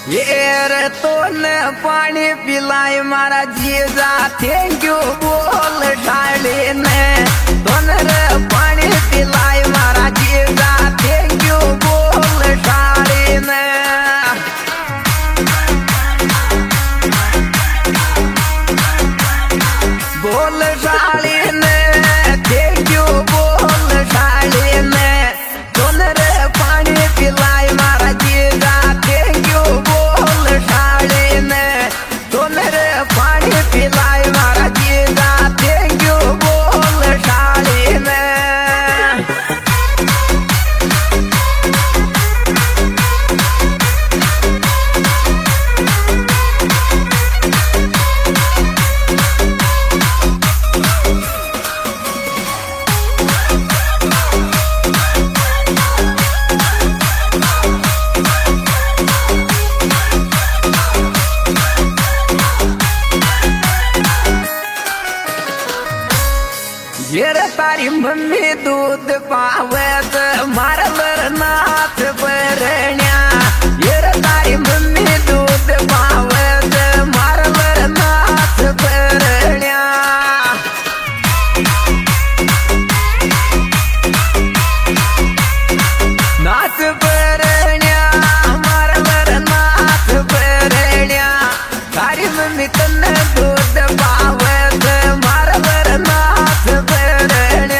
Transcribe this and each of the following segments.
ये रे तूने पानी पिलाई मारा जीजा थैंक यू बोल डाली ने तूने रे पानी पिलाई मारा जीजा थैंक यू बोल डाली ने बोल डाली ने थैंक यू बोल डाली ने तूने रे पानी पिलाई मारा जीजा थैंक यू बोल डाली ने तूने रे पानी पिलाई मारा जीजा थैंक यू बोल डाली ने ये रे तारी मम्मी दूध पावे मारवर नाथ बरण्या ये रे तारी मम्मी दूध पावे मारवर नाथ बरण्या नाथ बरण्या मारवर नाथ बरण्या तारी मम्मी तन्ने दूध पावे मारवर नाथ बरण्या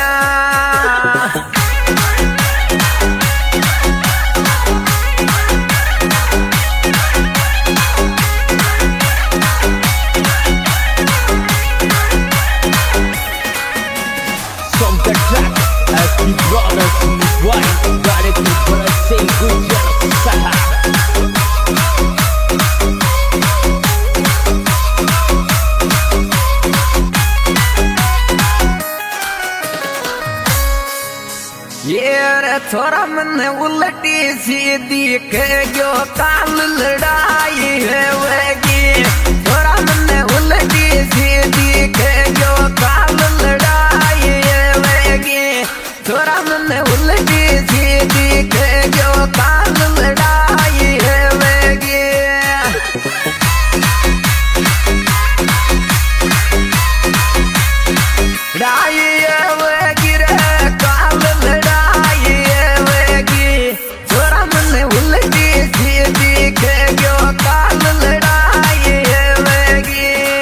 From the track, as we brothers in this wine, got it for a say good job, Saha. ये रे थोड़ा मन उलटी सीधी के जो काल लड़ाई है वेगी थोड़ा मन उलटी सीधी के जो काल लड़ाई है वेगी थोड़ा मन उलटी सीधी के जो काल लड़ाई है वेगी लड़ाई है वेगी रे काल लड़ाई है वेगी थोड़ा मन उलटी सीधी के जो काल लड़ाई है वेगी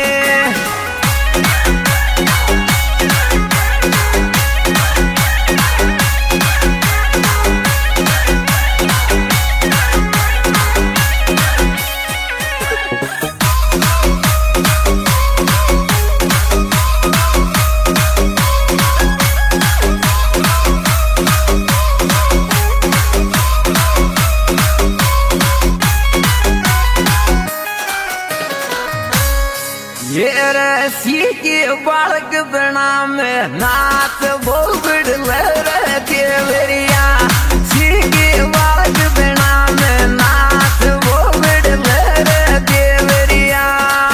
ये रसी की बालक बना में नाथ बोगड़ लहर देवरिया सी की बालक बना में नाथ बोगड़ लहर देवरिया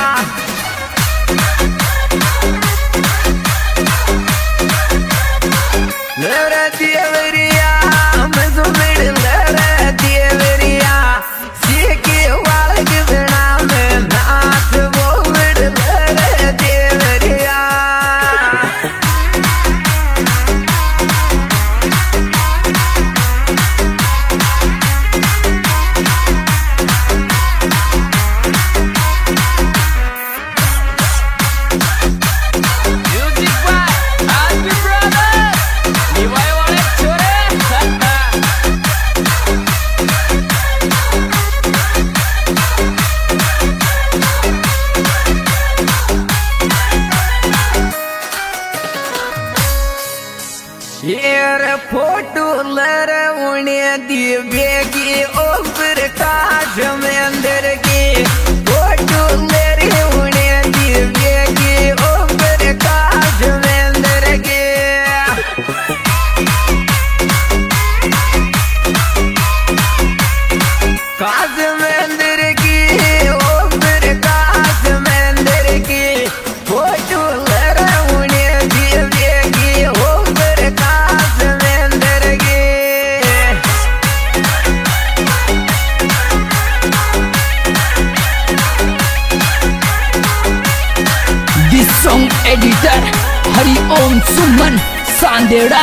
लहर देवरिया मजमेड़ लहर देवरिया सी की बालक बना में नाथ बोगड़ लहर Deoria Music by Happy Brothers, Levi Wale Chore, शेर फोटो लर उन्हें दिव्यगी ओपर काश में अंदर की फोटो लर उन्हें दिव्यगी ओपर काश में अंदर की काश में अंदर की ओपर काश में अंदर की फोटो लर उन्हें दिव्यगी ओपर काश में अंदर की देवड़ा।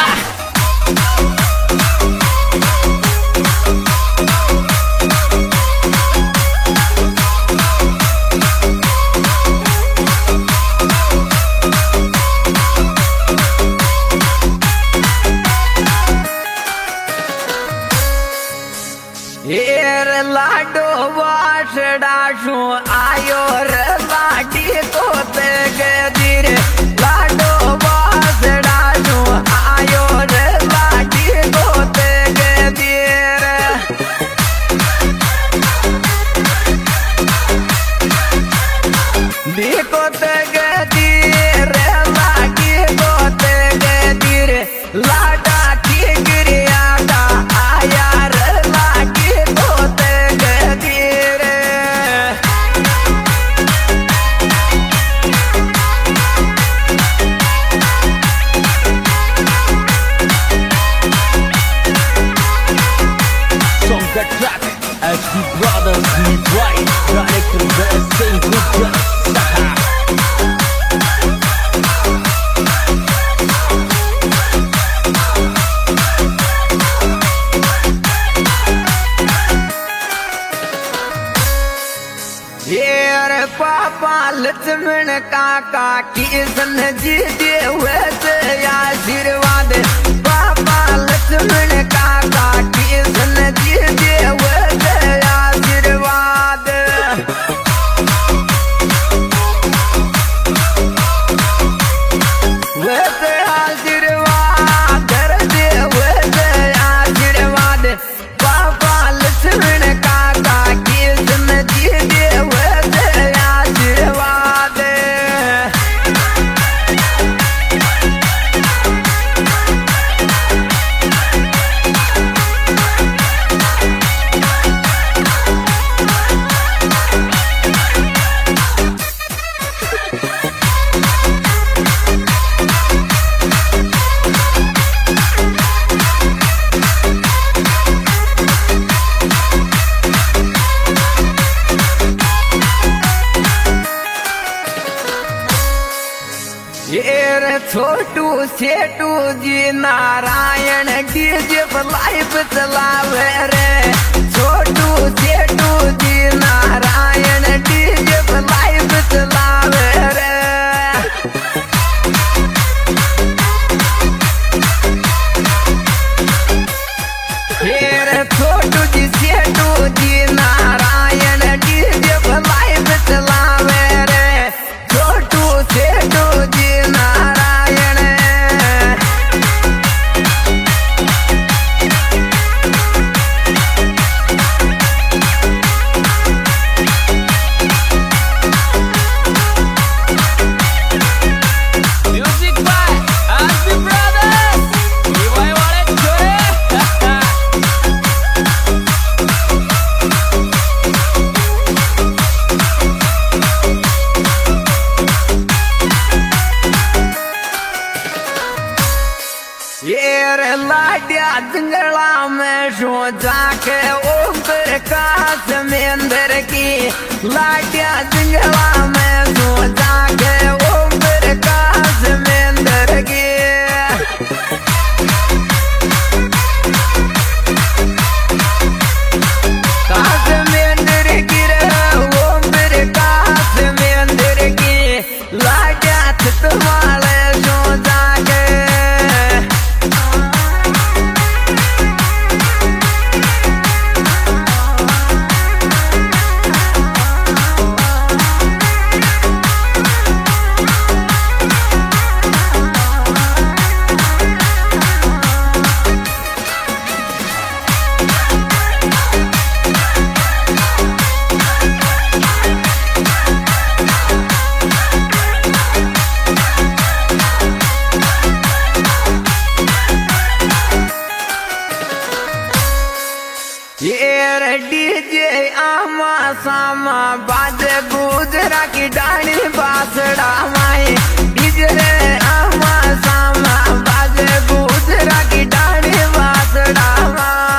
हेर लाडो वासड़ा शू आयो रे लाडी को ते गदीर लाडो वासड़ा शू आयो रे लाडी को ते गदीर देखो ते गदीर लाडी को ते गदीर लाडा की गिरियाडा आया रे SP Brothers Lead Right, director best say good job. ये पापा लक्ष्मण काका किशन जी दे हुए से आशीर्वाद पापा लक्ष्मण काका किशन जी दे हुए से आशीर्वाद वैसे आशीर्वाद दे वैसे आशीर्वाद पापा लक्ष्मण काका किशन जी दे वैसे आशीर्वाद छोटू सेठू जी नारायण डीजे पर लाइव चलावे रे छोटू सेठू जी नारायण डीजे पर लाइव चलावे रे फिर छोटू जी सेठू जी नारायण डीजे पर लाइव चलावे रे छोटू सेठू जी नारायण लाडिया जंगला में शो जाके ओम प्रकाश मेंदर की लाडिया जंगला में शो जाके ओम प्रकाश मेंदर की काश मेंदर की ओम प्रकाश मेंदर की लाडिया तुम्हारे शो जाके डीजे आमा सामा बाजे गुजरा की डाणी बासड़ा माए डीजे आमा सामा बाजे गुजरा की डाणी बासड़ा माए